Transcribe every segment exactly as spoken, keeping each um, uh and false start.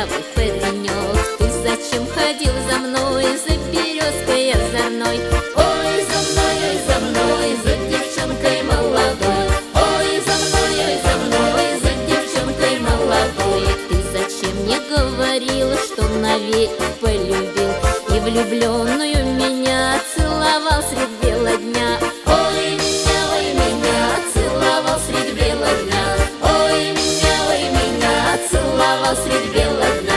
кудрявый паренек, ты зачем ходил за мной, за березкой озорной? Ой, за мной, ой, за мной, за девчонкой молодой. Ой, за мной, ой, за мной, за девчонкой молодой. Ты зачем мне говорил, что навек полюбил, и влюбленную меня целовал средь бела дня? Ой, меня, ой, меня целовал средь бела дня. Ой, меня, ой, меня целовал средь бела дня.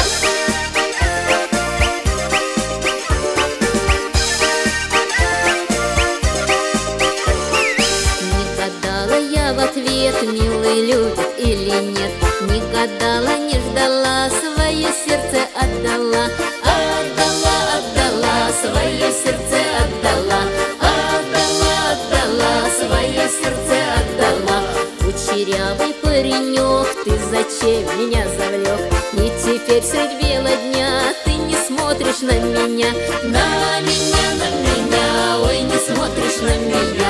Не гадала я в ответ, милый любит или нет. Не гадала, не ждала, свое сердце отдала. Отдала, отдала, свое сердце отдала. Отдала, отдала, свое сердце отдала. Кучерявый паренек, ты зачем меня завлек? И теперь средь бела дня ты не смотришь на меня. На меня, на меня, ой, не смотришь на меня.